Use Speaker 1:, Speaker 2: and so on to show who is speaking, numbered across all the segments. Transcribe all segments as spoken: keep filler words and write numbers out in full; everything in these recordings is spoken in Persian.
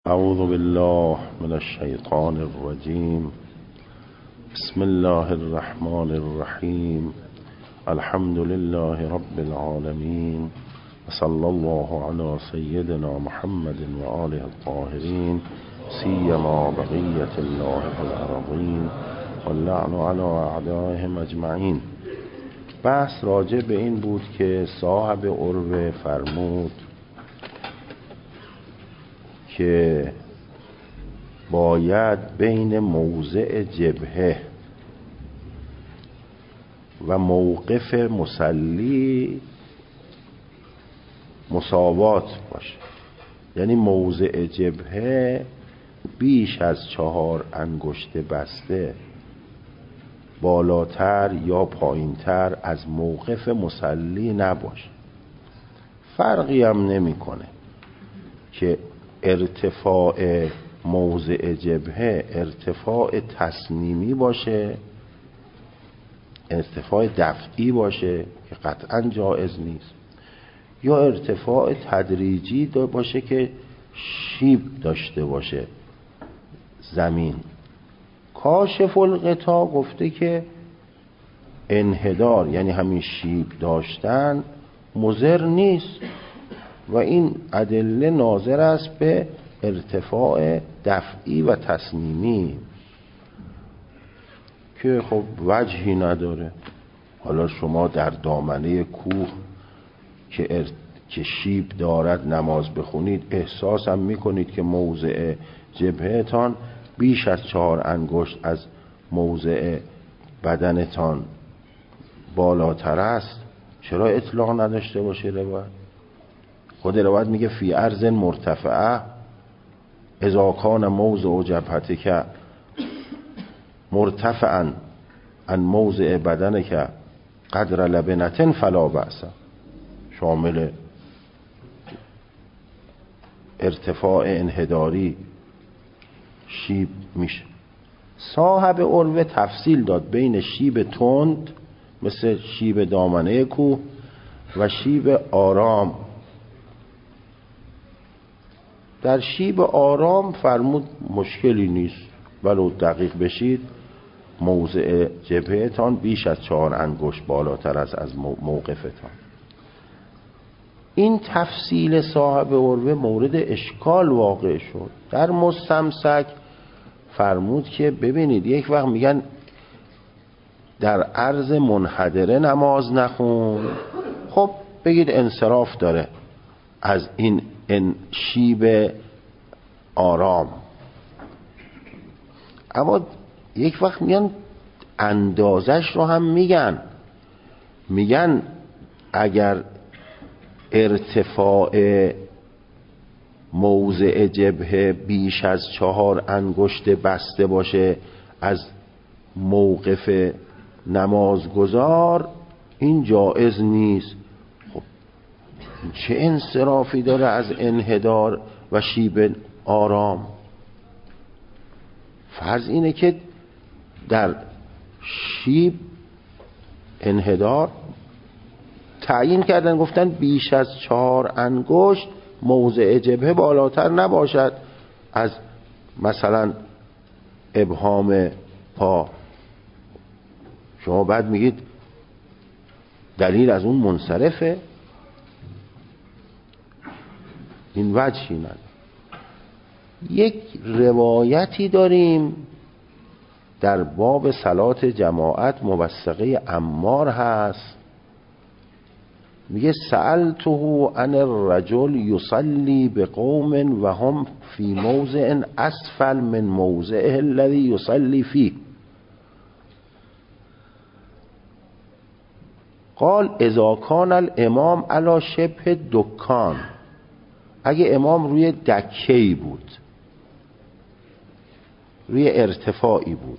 Speaker 1: اعوذ بالله من الشیطان الرجیم. بسم الله الرحمن الرحیم. الحمد لله رب العالمین و صلی الله علی سیدنا محمد و آله الطاهرین سیما بقیة الله فی الارضین واللعن علی اعدائهم اجمعین. بحث راجع به این بود که صاحب عروه فرمود که باید بین موضع جبهه و موقف مصلی مساوات باشه، یعنی موضع جبهه بیش از چهار انگشت بسته بالاتر یا پایینتر از موقف مصلی نباشه. فرقی هم نمیکنه که ارتفاع موضع جبهه ارتفاع تصمیمی باشه، ارتفاع دفعی باشه که قطعا جایز نیست، یا ارتفاع تدریجی باشه که شیب داشته باشه زمین. کاشف الغطا گفته که انحدار یعنی همین شیب داشتن مضر نیست و این ادله ناظر است به ارتفاع دفعی و تصمیمی که خب وجهی نداره. حالا شما در دامنه کوه که, ار... که شیب دارد نماز بخونید احساس هم میکنید که موضع جبهتان بیش از چهار انگشت از موضع بدنتان بالاتر است. چرا اطلاق نداشته باشه روایت؟ خود روایت میگه فی ارض مرتفعه اذا کان موضع جبهتک مرتفعا عن موضع بدنک قدر لبنة فلا بأس، شامل ارتفاع انحداری شیب میشه. صاحب عروه تفصیل داد بین شیب تند مثل شیب دامنه کوه و شیب آرام. در شیب آرام فرمود مشکلی نیست، ولو دقیق بشید موضع جبهتان بیش از چهار انگشت بالاتر از از موقفتان. این تفصیل صاحب عروه مورد اشکال واقع شد. در مستمسک فرمود که ببینید یک وقت میگن در عرض منحدره نماز نخون، خب بگید انصراف داره از این این شیب آرام. اما یک وقت میگن اندازش رو هم میگن میگن اگر ارتفاع موضع جبهه بیش از چهار انگشت بسته باشه از موقف نمازگزار این جایز نیست. خب چه انصرافی داره از انحدار و شیب آرام؟ فرض اینه که در شیب انحدار تعیین کردن، گفتن بیش از چهار انگشت موضع جبهه بالاتر نباشد از مثلا ابهام پا. شما بعد میگید دلیل از اون منصرفه، این وجهی نداره. یک روایتی داریم در باب صلات جماعت موثقه عمار هست، میگه سألته عن الرجل یصلی بقوم و هم فی موضع اسفل من موضعه الذی یصلی فیه قال اذا کان الامام علی شبه دکان، اگه امام روی دکه‌ای بود، روی ارتفاعی بود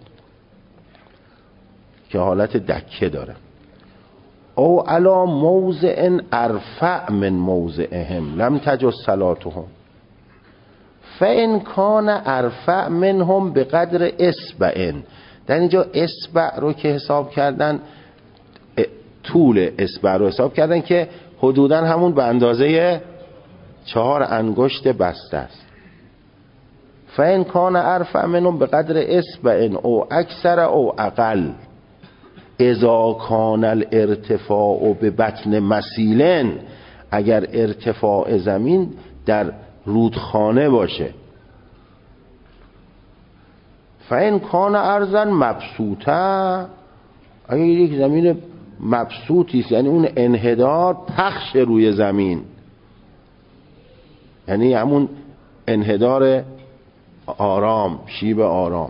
Speaker 1: که حالت دکه داره، او علا موضع ارفع من موضعهم لم تجز صلاتهم فان کان ارفع منهم بقدر اصبع. در اینجا اصبع رو که حساب کردن، طول اصبع رو حساب کردن که حدوداً همون به اندازه چهار انگشت بسته است. فإن کان ارفع منهم به قدر اصبع او اکثر او اقل اذا کان الارتفاع به بطن مسیلن، اگر ارتفاع زمین در رودخانه باشه. فإن کان ارضا مبسوطه، اگر یک زمین مبسوطی است یعنی اون انحدار پخش روی زمین، یعنی همون انحدار آرام، شیب آرام.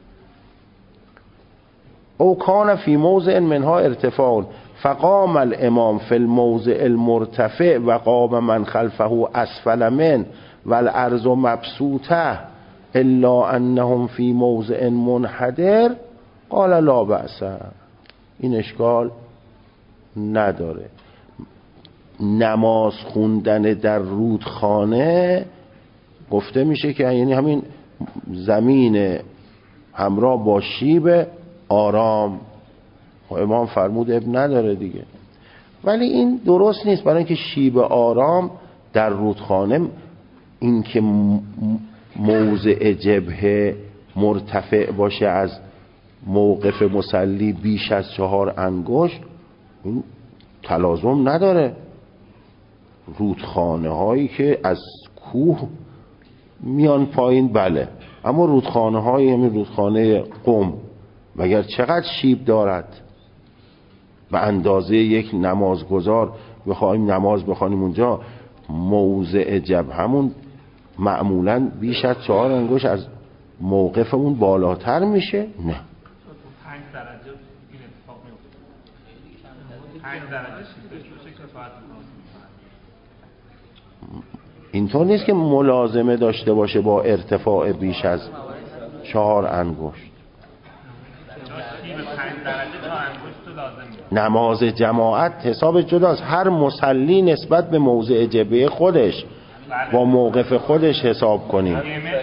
Speaker 1: او کان فی موضع منها ارتفاع فقام الامام فی الموضع المرتفع و قام من خلفه اسفل من والارض مبسوطه الا انهم فی موضع منحدر قال لا بأس، این اشکال نداره. نماز خوندن در رودخانه گفته میشه که یعنی همین زمین همراه با شیب آرام، و امام فرمود اب نداره دیگه. ولی این درست نیست، برای اینکه شیب آرام در رودخانه، اینکه موضع جبهه مرتفع باشه از موقف مصلی بیش از چهار انگشت، این تلازم نداره. رودخانه هایی که از کوه میان پایین بله، اما رودخانه های همین رودخانه قم مگر چقدر شیب دارد؟ به اندازه یک نمازگزار بخوایم نماز بخوانیم اونجا، موضع جبهمون معمولا بیش از چهار انگشت از موقفمون بالاتر میشه؟ نه.
Speaker 2: پنج درجه این اتفاق میفته. پنج درجه شیبش بشه کفایت میکنه.
Speaker 1: اینطور نیست که ملازمه داشته باشه با ارتفاع بیش از چهار انگشت. نماز جماعت حساب جداست، هر مصلی نسبت به موضع جبهه خودش با موقف خودش حساب کنیم.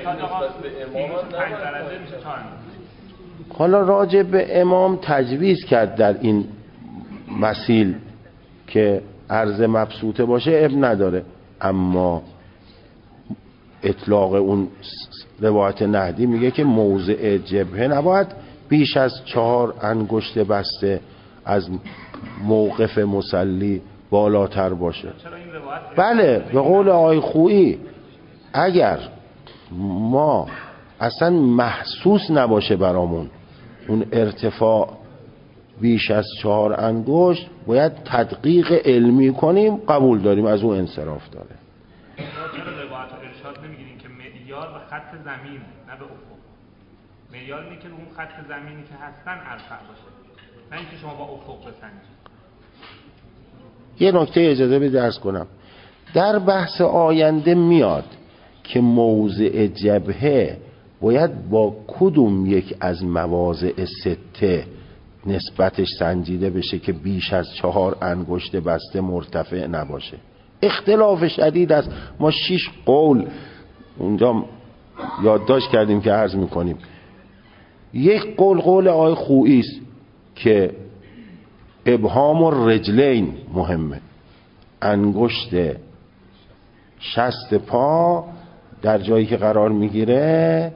Speaker 1: حالا راجع به امام تجویز کرد در این مسیل که عرض مبسوطه باشه اب نداره، اما اطلاق اون روایت نهدی میگه که موضع جبهه نباید بیش از چهار انگشت بسته از موقف مصلی بالاتر باشه. بله به قول آقای خویی اگر ما اصلا محسوس نباشه برامون اون ارتفاع بیش از چهار انگشت، باید تدقیق علمی کنیم، قبول داریم، از اون انصراف داره.
Speaker 2: چرا روایت ارشاد نمیگیرین که معیار به خط زمین نه به افق؟ معیار اینه که اون خط زمینی که هستن ارفع باشه، نه اینکه شما با افق بسنجید.
Speaker 1: یه نکته اجازه بدید عرض کنم، در بحث آینده میاد که موضع جبهه باید با کدوم یک از مواضع سته نسبتش سنجیده بشه که بیش از چهار انگشت بسته مرتفع نباشه. اختلاف شدید است. ما شش قول اونجا یادداشت کردیم که عرض میکنیم. یک قول قول آقای خویی است که ابهام الرجلین مهمه، انگشت شست پا در جایی که قرار میگیره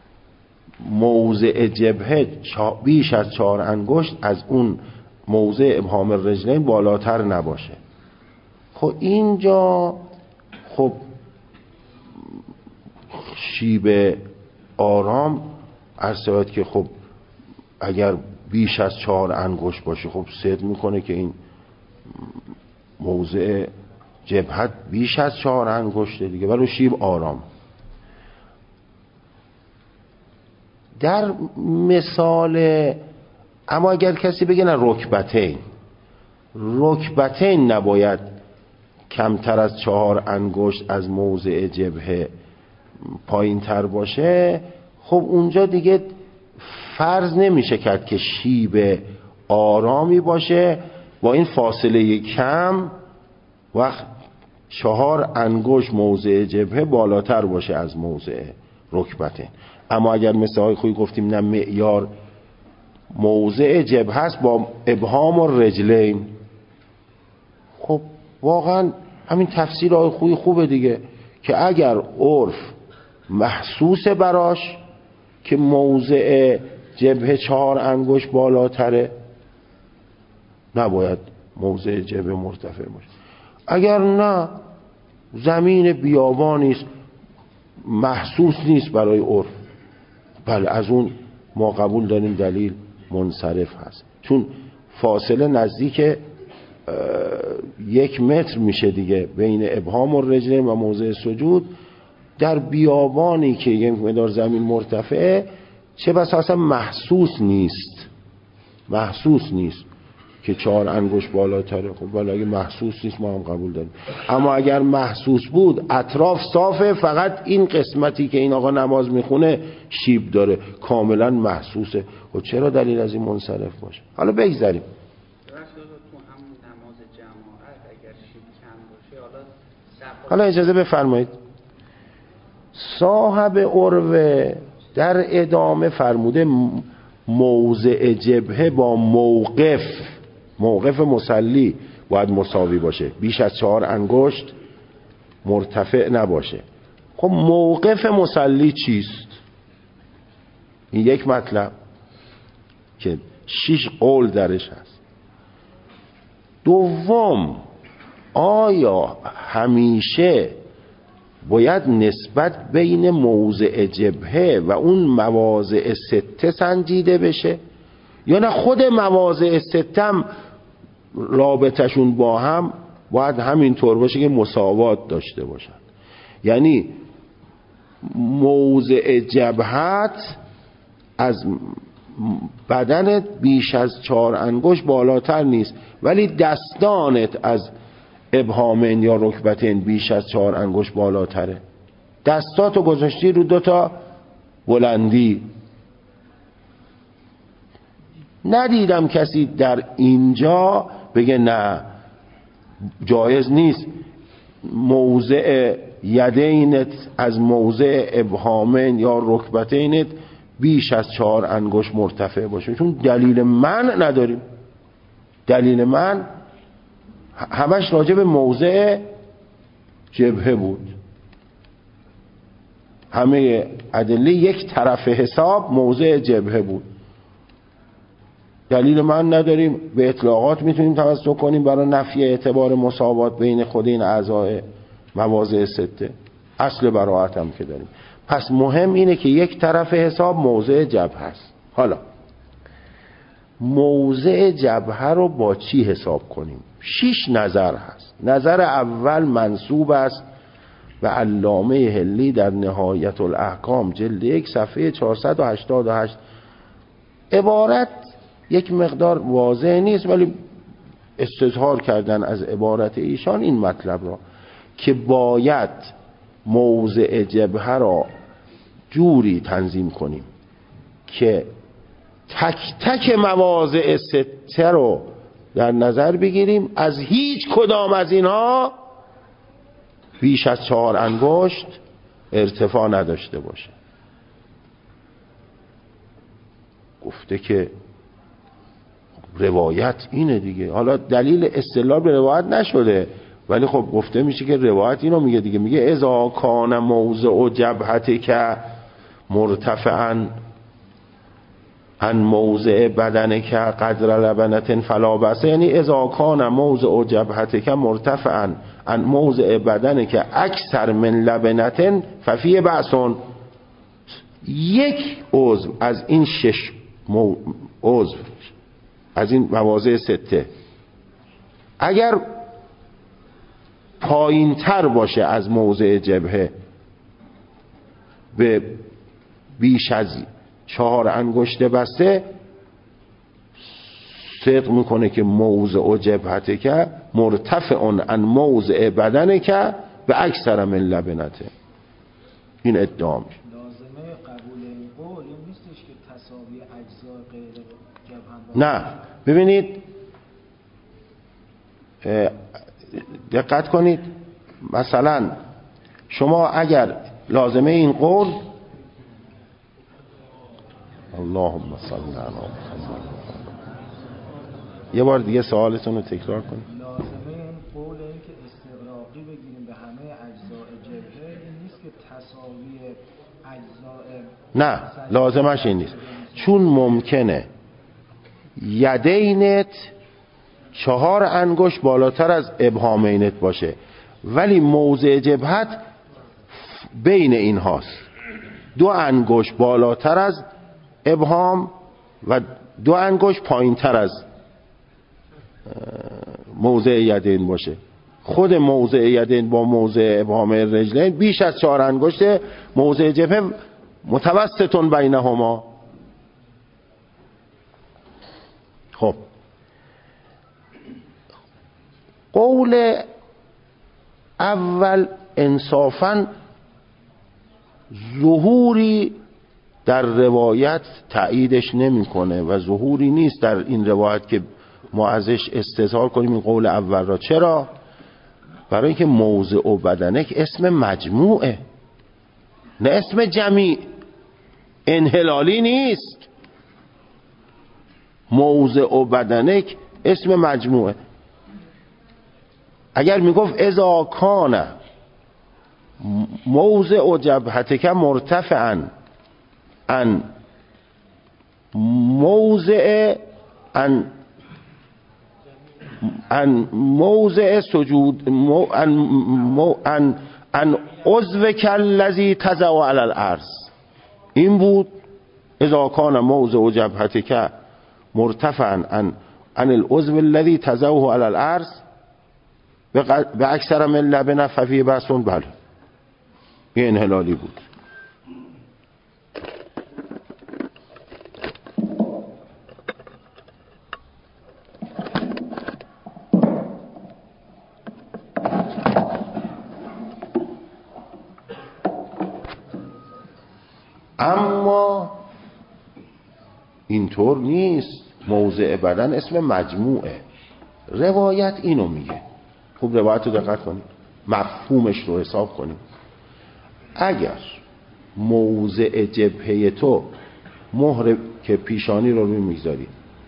Speaker 1: موضع جبهه بیش از چهار انگشت از اون موضع ابهام الرجلین بالاتر نباشه. خب اینجا خب شیب آرام عرض شود که خب اگر بیش از چهار انگشت باشه خب صدق میکنه که این موضع جبهت بیش از چهار انگشته دیگه، ولی شیب آرام. در مثال اما اگر کسی بگه نه رکبتین، رکبتین نباید کمتر از چهار انگشت از موضع جبهه پایین تر باشه، خب اونجا دیگه فرض نمیشه کرد که شیب آرامی باشه با این فاصله کم وقت چهار انگشت موضع جبهه بالاتر باشه از موضع رکبتین. اما اگر مثل های خویی گفتیم نه معیار موضع جبهه است با ابهام و رجلین، خب واقعا همین تفسیر های خویی خوبه دیگه که اگر عرف محسوس براش که موضع جبهه چهار انگشت بالاتره، نباید موضع جبهه مرتفع باشه. اگر نه زمین بیابانی است، محسوس نیست برای عرف، بله از اون ما قبول داریم دلیل منصرف هست، چون فاصله نزدیک یک متر میشه دیگه بین ابهام الرجلین و موضع سجود. در بیابانی که یک مقدار زمین مرتفعه چه بس اصلا محسوس نیست، محسوس نیست که چهار انگشت بالاتره. خب ولی اگه محسوس نیست ما هم قبول داریم. اما اگر محسوس بود اطراف صافه، فقط این قسمتی که این آقا نماز میخونه شیب داره، کاملا محسوسه. و چرا دلیل از این منصرف باشه؟ حالا بگذاریم. حالا اجازه بفرمایید، صاحب عروه در ادامه فرموده موضع جبهه با موقف موقف مصلی باید مساوی باشه، بیش از چهار انگشت مرتفع نباشه. خب موقف مصلی چیست؟ این یک مطلب که شش قول درش هست. دوم، آیا همیشه باید نسبت بین موضع جبهه و اون مواضع سته سنجیده بشه، یا نه خود مواضع ستم رابطشون با هم باید همین طور باشه که مساوات داشته باشن؟ یعنی موضع جبهت از بدنت بیش از چهار انگشت بالاتر نیست، ولی دستانت از ابهامین یا رکبتین بیش از چهار انگشت بالاتره. دستاتو گذاشتی رو دوتا بلندی. ندیدم کسی در اینجا بگه نه جایز نیست موضع یدینت از موضع ابهامین یا رکبتینت بیش از چهار انگشت مرتفع باشه، چون دلیل من نداریم. دلیل من همش راجع به موضع جبهه بود. همه ادله یک طرف حساب موضع جبهه بود. دلیل من نداریم، به اطلاقات میتونیم توسط کنیم برای نفی اعتبار مساوات بین خود این اعضاء مواضع سته. اصل براءت هم که داریم. پس مهم اینه که یک طرف حساب موضع جبهه است. حالا موضع جبهه رو با چی حساب کنیم؟ شش نظر هست. نظر اول منسوب است و علامه حلی در نهایت الاحکام جلد یک صفحه چهارصد و هشتاد و هشت. عبارت یک مقدار واضح نیست ولی استظهار کردن از عبارت ایشان این مطلب را که باید موضع جبهه را جوری تنظیم کنیم که تک تک مواضع سته رو در نظر بگیریم، از هیچ کدام از اینها بیش از چهار انگشت ارتفاع نداشته باشه. گفته که روایت اینه دیگه. حالا دلیل استدلال به روایت نشده ولی خب گفته میشه که روایت اینو میگه دیگه. میگه اذا کان موضع جبهتک مرتفعا عن موضع بدنک قدر لبنة فلا بأس، یعنی اذا کان موضع جبهتک مرتفعا عن موضع بدنک اکثر من لبنة ففیه بأس. یک عضو از این شش مو... عضو از این مواضع سته اگر پایین تر باشه از موضع جبهه به بیش از چهار انگشت بسته، صدق میکنه که موضع جبهته که مرتفع عن موضع بدنه که به اکثر من لبنته. این ادعا میشه.
Speaker 3: لازمه قبول این قول این نیستش که تساوی اجزا غیر جبهه.
Speaker 1: نه ببینید دقت کنید، مثلا شما اگر لازمه این قول اللهم صل علی محمد، یه بار دیگه سوالتون رو تکرار کنید.
Speaker 3: لازمه این قول این که استغراقی بگیریم به همه اجزاء جبهه این نیست که تساوی
Speaker 1: نه لازمش این نیست، چون ممکنه یدینت چهار انگشت بالاتر از ابهامینت باشه ولی موضع جبهت بین این هاست، دو انگشت بالاتر از ابهام و دو انگشت پایین تر از موضع یدین باشه. خود موضع یدین با موضع ابهام رجلین بیش از چهار انگشت، موضع جبهه متوسطون بینهما. خب قول اول انصافاً ظهوری در روایت تأییدش نمیکنه و ظهوری نیست در این روایت که ما ازش استظهار کنیم این قول اول را. چرا؟ برای اینکه موضع و بدنک اسم مجموعه نه اسم جمیع، انحلالی نیست. موضع و بدنک اسم مجموعه. اگر میگفت اذا کان موضع جبهتک مرتفعا ان موضع ان ان موضع سجود ان ان ان عضوک الذی تضع علی الارض، این بود اذا کان موضع جبهتک مرتفعا ان ان العضو الذی تضعه علی الارض به اکثر من لبن ففی بسون. بله یه انحلالی بود. اما اینطور نیست، موضع بدن اسم مجموعه. روایت اینو میگه. خوب روایت رو دقت کنید، مفهومش رو حساب کنید. اگر موضع جبهه تو، مهر که پیشانی رو روی میگذاری،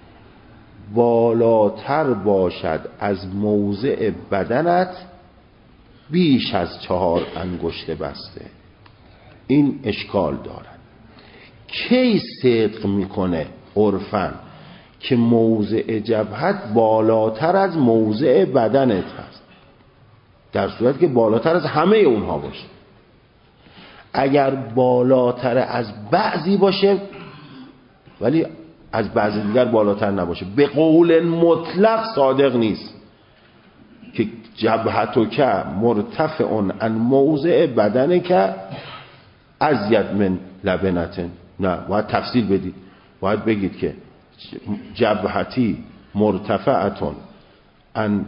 Speaker 1: بالاتر باشد از موضع بدنت بیش از چهار انگشت بسته، این اشکال دارد. کی صدق میکنه عرفاً که موضع جبهت بالاتر از موضع بدنت هست؟ در صورت که بالاتر از همه اونها باشه. اگر بالاتر از بعضی باشه ولی از بعضی دیگر بالاتر نباشه، به قول مطلق صادق نیست که جبهتک مرتفع عن موضع بدنک ازید من لبنتن. نه، باید تفصیل بدید، باید بگید که جبهتی مرتفعتون عن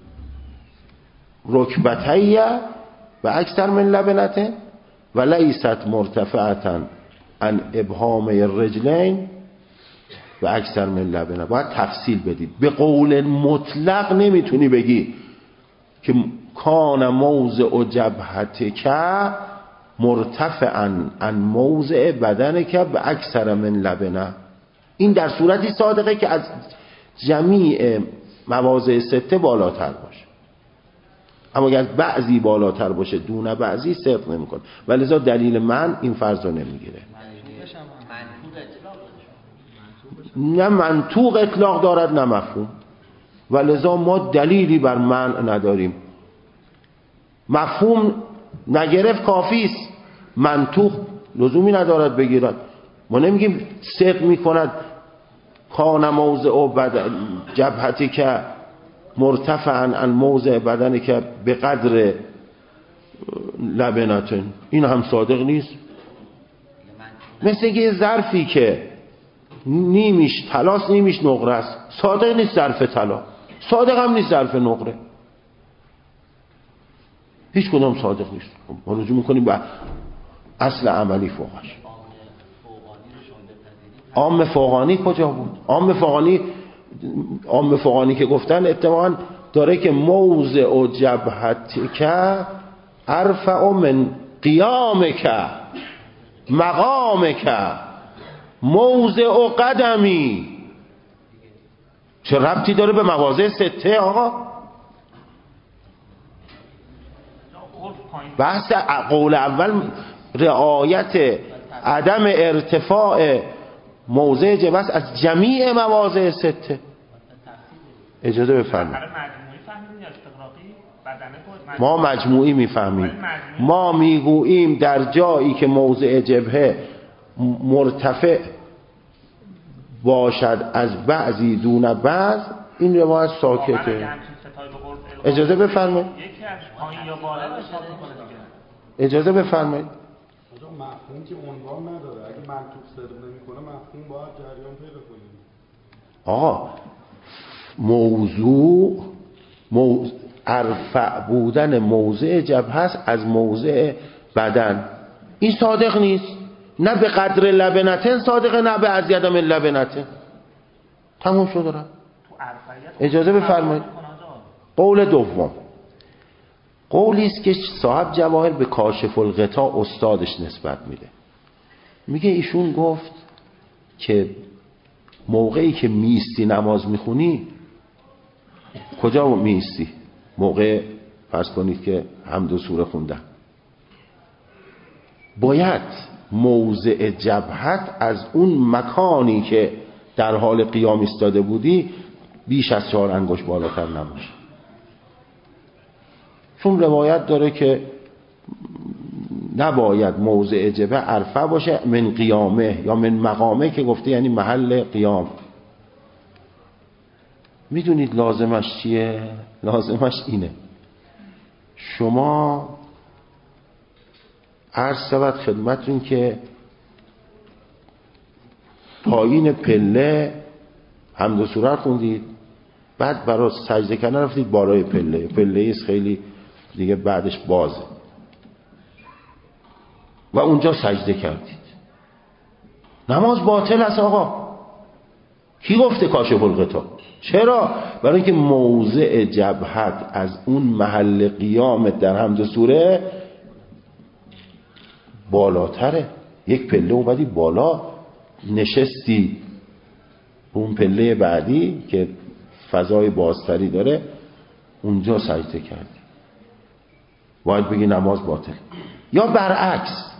Speaker 1: رکبتی و اکثر من لبنته و لیست مرتفعتن عن ابهام الرجلین و اکثر من لبنه. باید تفصیل بدید. به قول مطلق نمیتونی بگی که کان موضع جبهتک مرتفعا عن موضع بدنک به اکثر من لبنه. این در صورتی صادقه که از جمیع مواضع سته بالاتر باشه، اما اگر بعضی بالاتر باشه دون بعضی صدق نمیکنه و لذا دلیل من این فرض رو نمیگیره. نه منطوق اطلاق دارد نه مفهوم، و لذا ما دلیلی بر منع نداریم. مفهوم نگرفت کافی است، منطوق لزومی ندارد بگیرد. ما نمیگیم صدق میکند کان موضع و بدن جبهتی که مرتفعا عن موضع بدنی که به قدر لبنتن، این هم صادق نیست. مثل یه ظرفی که نیمیش طلاست نیمیش نقره است، صادق نیست ظرف طلا، صادق هم نیست ظرف نقره، هیچ کدام صادق نیست. ما رجوع میکنیم به اصل عملی فوقش. عام فوقانی کجا بود؟ عام فوقانی عام فوقانی که گفتن اتفاقا داره که موضع جبهتک ارفع من قیامک مقامک موضع قدمی. چه ربطی داره به مواضع سته آقا؟ بحث قول اول رعایت عدم ارتفاع موضع جبهه از جمیع مواضع سته. اجازه بفرمایید. ما مجموعی میفهمیم. ما میگوییم در جایی که موضع جبهه مرتفع باشد از بعضی دون بعض، این روایت ساکته. اجازه بفرمایید. اجازه بفرمایید.
Speaker 4: مفهوم که عنوان نداره، اگه منطوق صدق نمیکنه مفهوم باید جریان پیدا کنیم.
Speaker 1: آقا موضوع مو... ارفع بودن موضع جبهه است از موضع بدن، این صادق نیست. نه به قدر لبنتن صادقه، نه به ازید من لبنتن. تموم شد. دارم اجازه بفرمایید. قول دوم قولی است که صاحب جواهر به کاشف الغطا استادش نسبت میده. میگه ایشون گفت که موقعی که میستی نماز میخونی، کجا میستی؟ موقع فرض کنید که حمد و سوره خوندن، باید موضع جبهت از اون مکانی که در حال قیام ایستاده بودی بیش از چهار انگشت بالاتر نباشه. چون روایت داره که نباید موضع جبهه ارفع باشه من قیامه یا من مقامه، که گفته یعنی محل قیام. میدونید لازمش چیه؟ لازمش اینه، شما عرض شود خدمتتون که پایین پله حمد و سوره خوندید، بعد برای سجده کردن رفتید بالای پله، پله ایست خیلی دیگه بعدش بازه و اونجا سجده کردید، نماز باطل است. آقا کی گفته کاشف الغطا؟ چرا؟ برای اینکه موضع جبهت از اون محل قیامت در حمد و سوره بالاتره. یک پله اومدی بالا، نشستی اون پله بعدی که فضای بازتری داره، اونجا سجده کردی، باید بگی نماز باطل. یا برعکس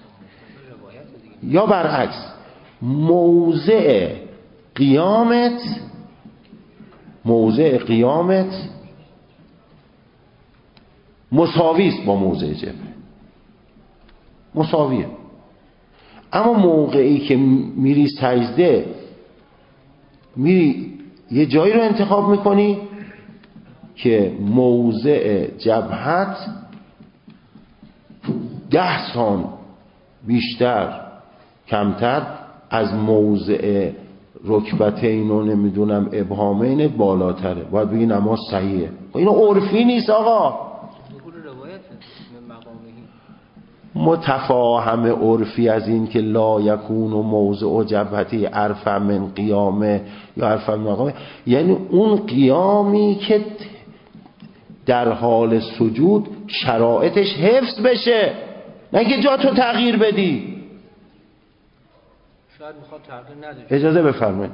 Speaker 1: یا برعکس موضع قیامت موضع قیامت مساوی است با موضع جبهه، مساویه. اما موقعی که میری سجده، میری یه جایی رو انتخاب میکنی که موضع جبهت ده سان بیشتر کمتر از موضع رکبتین و نمیدونم ابهامین بالاتره، باید بگی نماز صحیحه. اینو عرفی نیست آقا، متفاهم عرفی از این که لا یکون و موضع جبهتی ارفع من قیامه یا ارفع من مقامه، یعنی اون قیامی که در حال سجود شرایطش حفظ بشه، نه که جا تو تغییر بدی. شاید میخواد تغییر نده. اجازه بفرمایید.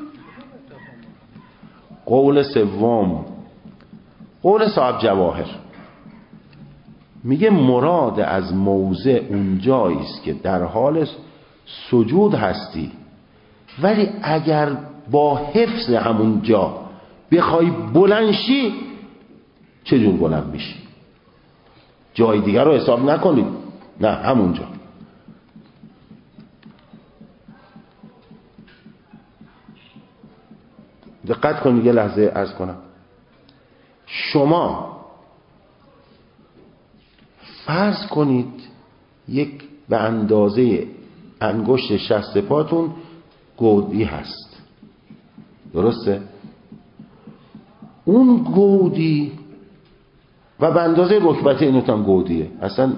Speaker 1: قول سوم قول صاحب جواهر میگه مراد از موضع اونجایی است که در حال سجود هستی، ولی اگر با حفظ همون جا بخوای بلند شی، چجور بلند میشی؟ جای دیگر رو حساب نکنید، نه همونجا. دقت کنید، یه لحظه عرض کنم. شما فرض کنید یک به اندازه انگشت شست پاتون گودی هست، درسته؟ اون گودی و به اندازه رکبته اینتان گودیه. اصلا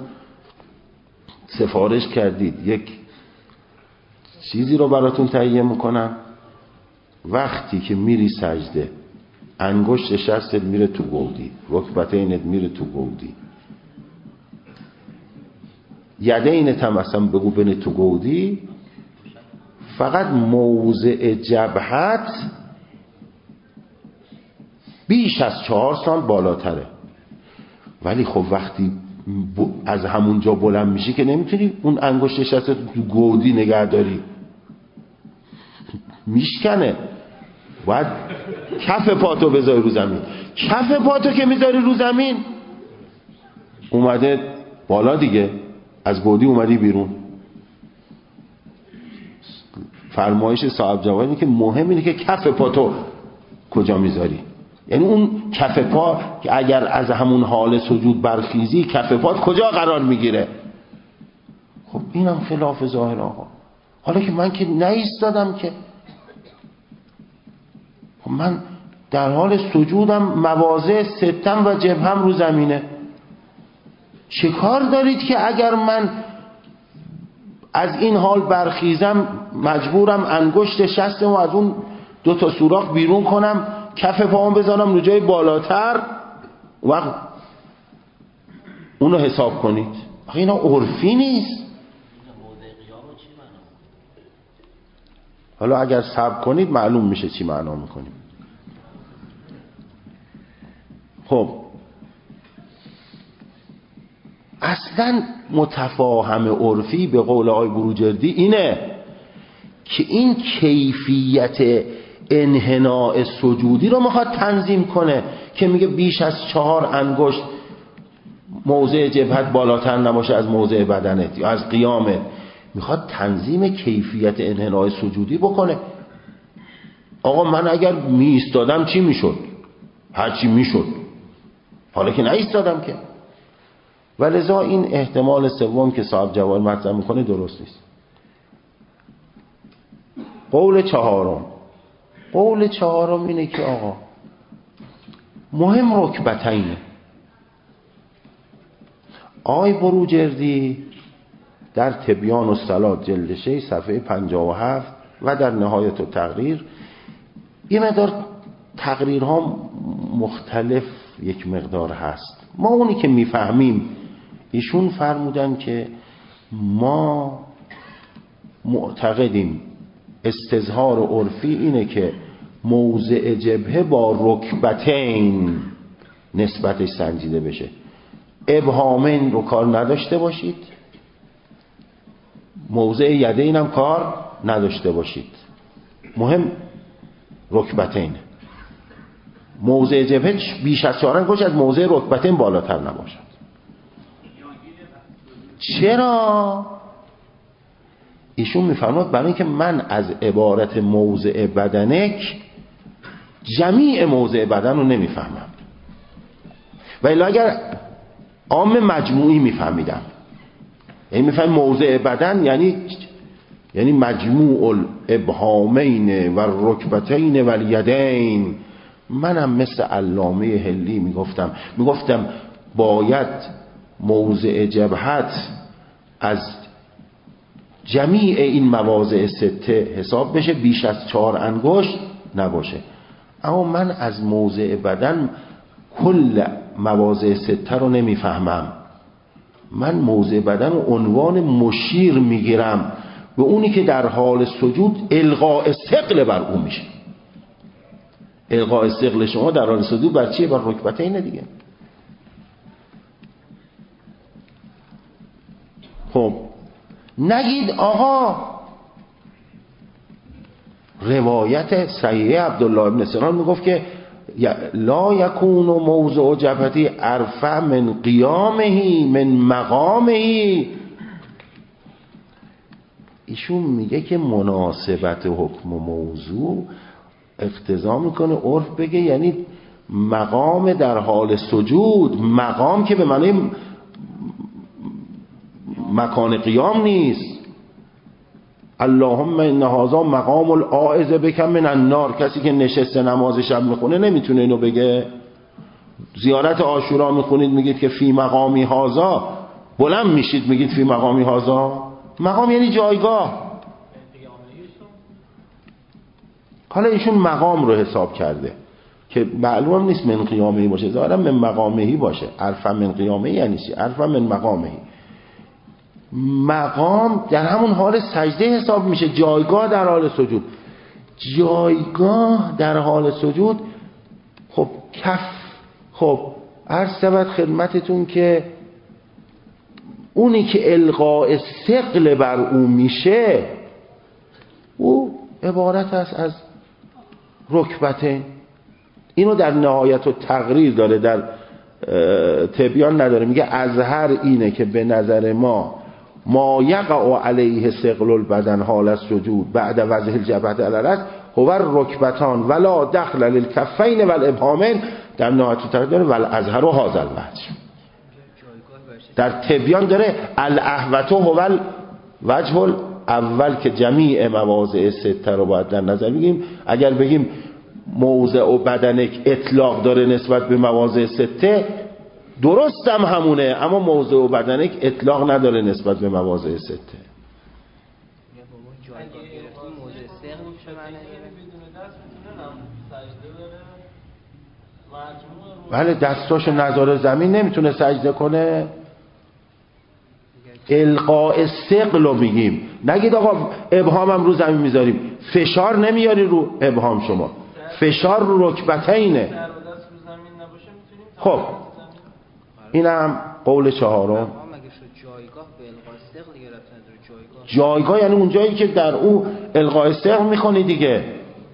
Speaker 1: سفارش کردید یک چیزی رو براتون تهیه میکنم، وقتی که میری سجده انگشت شستت میره تو گودی، رکبته اینت میره تو گودی، یدینت هم اصلا بگو بین تو گودی، فقط موضع جبهت بیش از چهار سانت بالاتره. ولی خب وقتی از همونجا بلند میشی که نمیتونی اون انگشت دست تو گودی نگه داری، میشکنه. باید کف پاتو بذاری رو زمین. کف پاتو که میذاری رو زمین اومده بالا دیگه، از گودی اومدی بیرون. فرمایش صاحب جوانی که مهم اینه که کف پاتو کجا میذاری. یعنی اون کف پا که اگر از همون حال سجود برخیزی کف پات کجا قرار میگیره؟ خب اینم خلاف ظاهر آقا. حالا که من که نایستادم که، خب من در حال سجودم، مواضع ستم و جبهم رو زمینه. چه کار دارید که اگر من از این حال برخیزم مجبورم انگشت شستم و از اون دو تا سوراخ بیرون کنم، کف پاهم بزنم رو جای بالاتر و اونو حساب کنید؟ آخه اینا عرفی نیست. حالا اگر صبر کنید معلوم میشه چی معنا میکنیم. خب اصلا متفاهم عرفی به قول آقای بروجردی اینه که این کیفیت انحناء سجودی رو میخواد تنظیم کنه که میگه بیش از چهار انگشت موضع جبهت بالاتر نباشه از موضع بدنت یا از قیامت. میخواد تنظیم کیفیت انحناء سجودی بکنه. آقا من اگر می ایستادم چی میشد؟ هرچی میشد. حالا که نه ایستادم که. ولذا این احتمال سوم که صاحب جوال مطرح میکنه درست نیست. قول چهارم قول چهارم اینه که آقا مهم رکبتینه. آقای بروجردی در تبیان الصلاة جلد شش صفحه پنجاه و هفت و در نهایت التقریر یه مقدار تقریرها مختلف یک مقدار هست. ما اونی که میفهمیم، ایشون فرمودن که ما معتقدیم استظهار عرفی اینه که موضع جبهه با رکبتین نسبتش سنجیده بشه. ابهامین رو کار نداشته باشید، موضع یدین هم کار نداشته باشید. مهم رکبتین. موضع جبهه بیش از چهار انگشت از موضع رکبتین بالاتر نباشد. چرا؟ ایشون میفرماد برای اینکه من از عبارت موضع بدنک جمیع موضع بدن رو نمیفهمم، و الا اگر عام مجموعی میفهمیدم، یعنی میفهم موضع بدن یعنی یعنی مجموع الابهامین و رکبتین و الیدین. منم مثل علامه هلی میگفتم میگفتم باید موضع جبهت از جمیع این مواضع سته حساب بشه، بیش از چهار انگشت نباشه. اما من از موضع بدن کل مواضع سته رو نمیفهمم. من موضع بدن رو عنوان مشیر میگیرم به اونی که در حال سجود القاء ثقل بر اون میشه. القاء ثقل شما در حال سجود بر چیه؟ بر رکبتین دیگه. خب نگید آقا روایت صحیح عبدالله ابن سنان میگفت که لا یکون موضع جبهتی ارفع من قیامه من مقامه. ایشون میگه که مناسبت حکم و موضوع اقتضا میکنه عرف بگه یعنی مقام در حال سجود، مقام که به معنی مکان قیام نیست. اللهم ان هذا مقام العائذ بک من النار. کسی که نشسته نماز شب میخونه نمیتونه اینو بگه. زیارت عاشورا میخونید میگید که فی مقامی هذا، بلند میشید میگید فی مقامی هذا. مقام یعنی جایگاه. حالا ایشون مقام رو حساب کرده که معلوم نیست من قیامهی باشه، ظاهرا من مقامهی باشه. عرف من قیامهی یعنی چی؟ عرف من مقامهی. مقام در همون حال سجده حساب میشه، جایگاه در حال سجود. جایگاه در حال سجود خب کف. خب عرض شود خدمتتون که اونی که القاء ثقل بر او میشه او عبارت است از رکبتین. اینو در نهایت و تقریر داره، در تبیان نداره. میگه اظهر اینه که به نظر ما ما یقع علیه ثقل البدن حال السجود بعد وضع الجبهه علی الارض هو رکبتان ولا دخل للکفین والابهامین. در نهایت و تقریر داره والاظهر هذا الوجه. در تبیان داره الاحوط هو الوجه الاول که جمیع مواضع سته رو باید در نظر بگیریم. اگر بگیم موضع و بدنک اطلاق داره نسبت به مواضع سته، درست هم همونه، اما موضع و بدنک اطلاق نداره نسبت به مواضع سته. بله دستاشو نذاره زمین نمیتونه سجده کنه. القاء ثقل رو میگیم. نگید آقا ابهامم رو زمین میذاریم، فشار نمیاری رو ابهام، شما فشار رو رکبتینه. خب اینم قول چهارم. جایگاه یعنی اون جایی که در او القاء ثقل میکنی دیگه.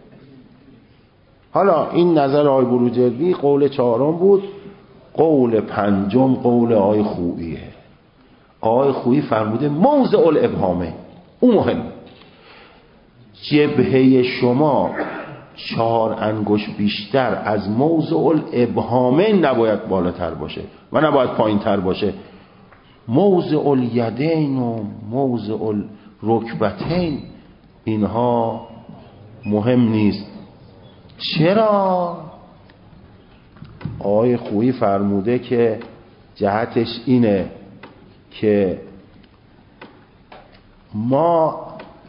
Speaker 1: حالا این نظر آقای بروجردی قول چهارم بود. قول پنجم قول آقای خوییه. آقای خویی فرموده موضع الابهامه، اون مهم. جبهه شما چهار انگشت بیشتر از موضع الابهامه نباید بالاتر باشه و نباید پایین تر باشه. موضع الیدین و موضع الرکبتین اینها مهم نیست. چرا؟ آقای خویی فرموده که جهتش اینه که ما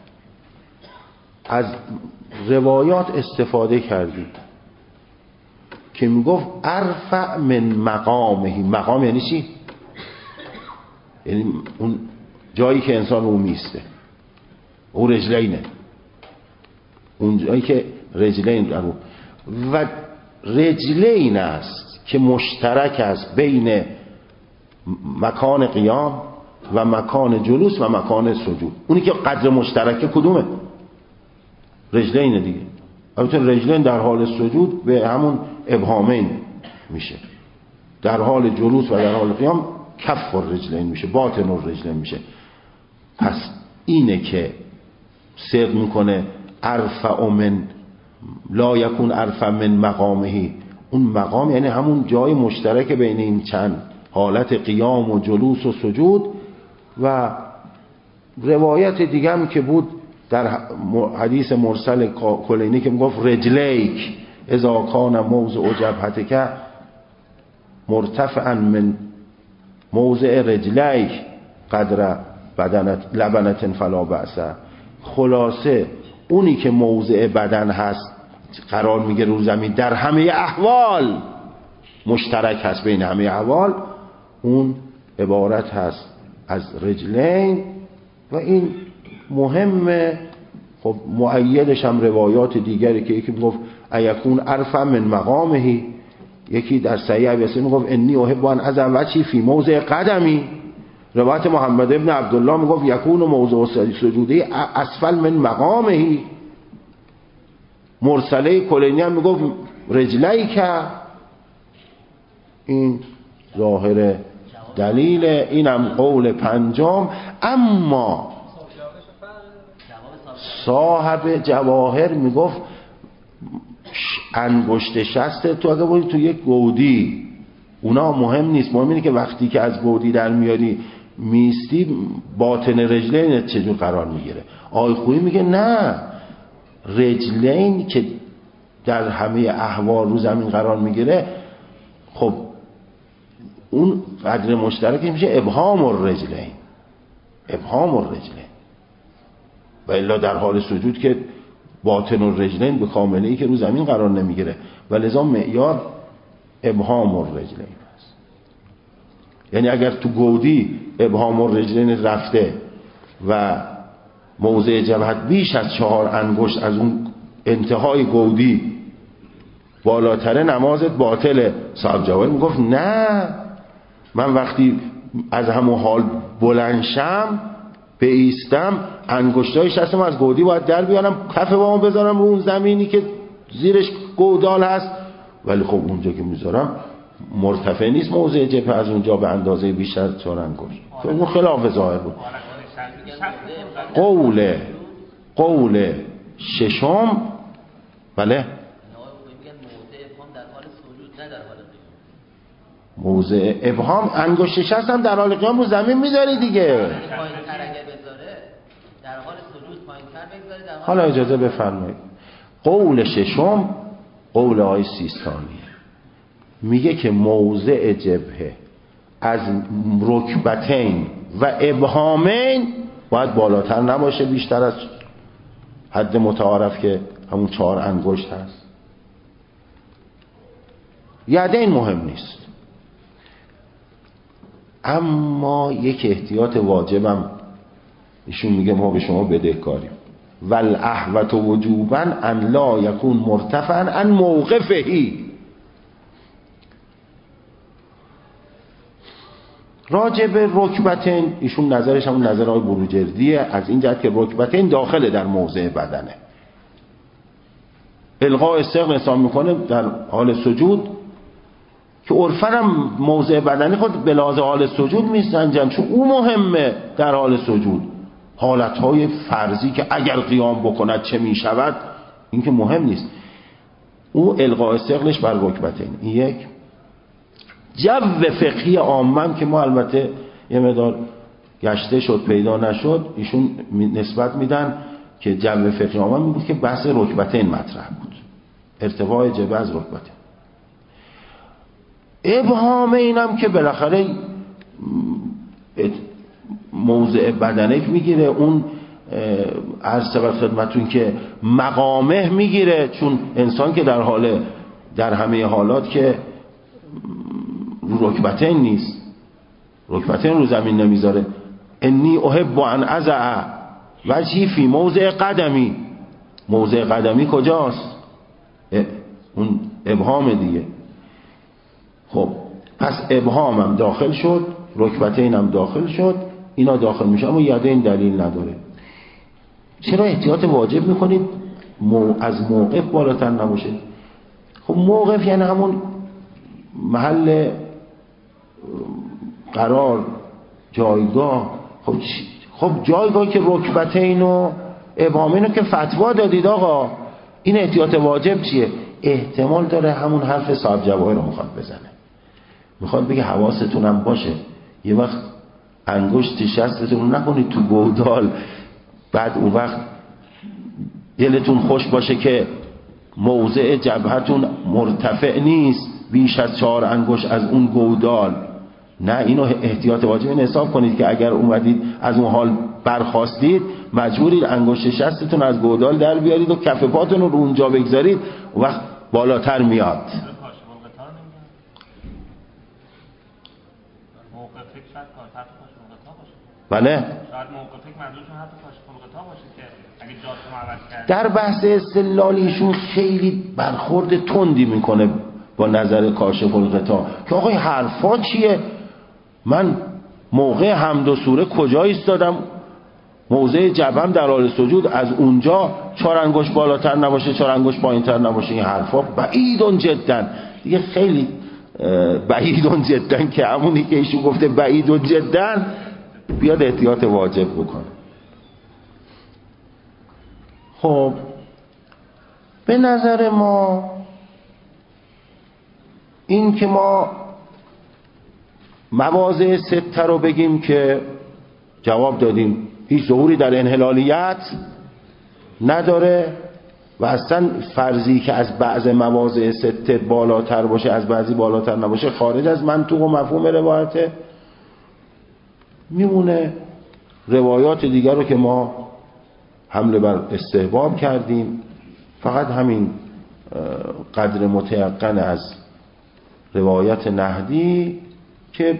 Speaker 1: از روایات استفاده کردیم که میگفت ارفع من مقامه. مقام یعنی چی؟ یعنی اون جایی که انسان اون میسته، اون رجلینه، اون جایی که رجلین در اون و رجلین است که مشترک است بین مکان قیام و مکان جلوس و مکان سجود. اونی که قدر مشترک کدومه؟ رجلینه دیگه. البته رجلین در حال سجود به همون ابهامین میشه، در حال جلوس و در حال قیام کف الرجلین میشه، باطن الرجلین میشه. پس اینه که صدق میکنه ارفع من لا یکون ارفع من مقامهی. اون مقام یعنی همون جای مشترک بین این چند حالت قیام و جلوس و سجود. و روایت دیگه هم که بود در حدیث مرسل کلینی که میگفت رجلیک اذا کان موضع جبهتک مرتفعا من موضع رجلیک قدر بدنت لبنت فلا بأس. خلاصه اونی که موضع بدن هست قرار میگیره رو زمین در همه احوال مشترک هست بین همه احوال، اون عبارت هست از رجلین. و این مهمه. خب مؤیدش هم روایات دیگری که یکی میگفت ایکون ارفع من مقامهی، یکی در صحیح ابی میگفت انی احب ان اضع وجهی فی موضع قدمی. روایت محمد ابن عبدالله میگفت یکون موضع سجودی اسفل من مقامهی. مرسله کلینی هم میگفت رجلیک. این ظاهر دلیل. اینم قول پنجم. اما صاحب جواهر میگفت انگشت شست تو اگه بودی تو یک گودی اونا مهم نیست، مهم اینه که وقتی که از گودی در میاری میستی باطن رجلین چجور قرار میگیره. آقای خویی میگه نه، رجلین که در همه احوال رو زمین قرار میگیره، خب اون قدر مشترک میشه ابهام الرجلین، ابهام الرجلین. و الا در حال سجود که باطن الرجلین به کامله ای که رو زمین قرار نمیگیره و لذا معیار ابهام الرجلین است. یعنی اگر تو گودی ابهام الرجلین رفته و موضع جبهت بیش از چهار انگشت از اون انتهای گودی بالاتره، نمازت باطله. صاحب جواهر میگفت نه، من وقتی از همون حال بلنشم به ایستم انگشتای شستم از گودی باید در بیارم کف بامو بذارم رو اون زمینی که زیرش گودال هست، ولی خب اونجا که میذارم مرتفع نیست موضع جبهه از اونجا به اندازه بیشتر از چهار انگشت. تو اون خلاف ظاهر بود. قول قول ششم بله موضع ابهام انگشت شست هم در حال قیام رو زمین میذاری دیگه. حالا اجازه بفرمایید. قول ششم قول آقای سیستانی میگه که موضع جبهه از رکبتین و ابهامین باید بالاتر نباشه بیشتر از حد متعارف که همون چهار انگشت هست. یدین مهم نیست، اما یک احتیاط واجبم ایشون میگه ما به شما بدهکاریم. والاحوط وجوبا ان لا یکون مرتفعا عن موقفهی. راجع به رکبتین ایشون نظرش همون نظرهای بروجردیه، از این جهت که رکبتین داخل در موضع بدنه. القاء ثقل حساب میکنه در حال سجود که عرفاً هم موضع بدنی خود به لحاظ حال سجود میسنجن، چون او مهمه در حال سجود. حالتهای فرضی که اگر قیام بکند چه میشود این که مهم نیست. او القاء ثقلش بر رکبتین. این یک جو فقهی عامم که ما البته یه مقدار گشته شد پیدا نشد، ایشون نسبت میدن که جو فقهی عامم میگه که بحث رکبتین مطرح بود، ارتفاع جبهه از رکبتین. ابهام اینم که بالاخره موضع بدنک میگیره، اون عرض شود خدمتون که مقامه میگیره، چون انسان که در حال در همه حالات که رو رکبتین نیست، رکبتین رو زمین نمیذاره. انی احب ان اضع وجهی فی موضع قدمی. موضع قدمی کجاست؟ اون ابهام دیگه. خب پس ابهامم داخل شد، رکبتین هم داخل شد، اینا داخل میشه، اما یدین دلیل نداره. چرا احتیاط واجب میکنید مو... از موقف بالاتر نباشه؟ خب موقف یعنی همون محل قرار، جایگاه. خب خب جایگاه که رکبتین و ابهامین رو که فتوا دادید آقا، این احتیاط واجب چیه؟ احتمال داره همون حرف صاحب جواهر رو میخواد بزنه، میخواد بگه حواستون هم باشه یه وقت انگشت شستتون رو نکنید تو گودال، بعد اون وقت دلتون خوش باشه که موضع جبهتون مرتفع نیست بیش از چهار انگشت از اون گودال. نه، اینو احتیاط واجب این حساب کنید که اگر اومدید از اون حال برخواستید مجبورید انگشت شستتون از گودال در بیارید و کف پاتون رو اونجا بگذارید، اون وقت بالاتر میاد. بله در بحث استدلالیشون خیلی برخورد تندی میکنه با نظر کاشف الغطا که آقای حرفا چیه؟ من موقع حمد و سوره کجا ایستادم؟ موضع جبهه‌ام در حال سجود از اونجا چهار انگشت بالاتر نباشه چهار انگشت پایینتر نباشه. این حرفا بعیدون جدا دیگه، خیلی بعیدون جدا که همونی که ایشون گفته بعیدون جدا بیاد احتیاط واجب بکنه. خب به نظر ما این که ما مواضع سته رو بگیم که جواب دادیم هیچ ظهوری در انحلالیت نداره و اصلا فرضی که از بعض مواضع سته بالاتر باشه از بعضی بالاتر نباشه خارج از منطق و مفهوم روایته. میمونه روایات دیگر رو که ما حمله بر استحباب کردیم، فقط همین قدر متیقن از روایت نهدی که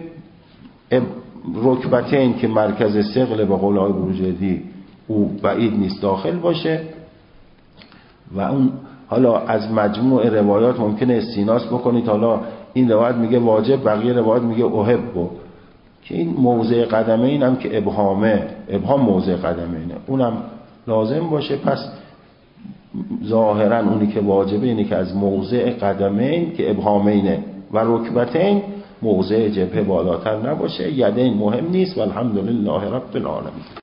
Speaker 1: رکبتین که مرکز ثقل به قول آقای بروجردی او بعید نیست داخل باشه و اون حالا از مجموع روایات ممکنه استیناس بکنید، حالا این روایت میگه واجب بقیه روایت میگه احب. که این موضع قدمین هم که ابهامه، ابهام موضع قدمینه، اونم لازم باشه. پس ظاهرا اونی که واجبه اینه که از موضع قدمین که ابهامینه و رکبتین موضع جبهه بالاتر نباشه. یدین مهم نیست و الحمدلله رب العالمین.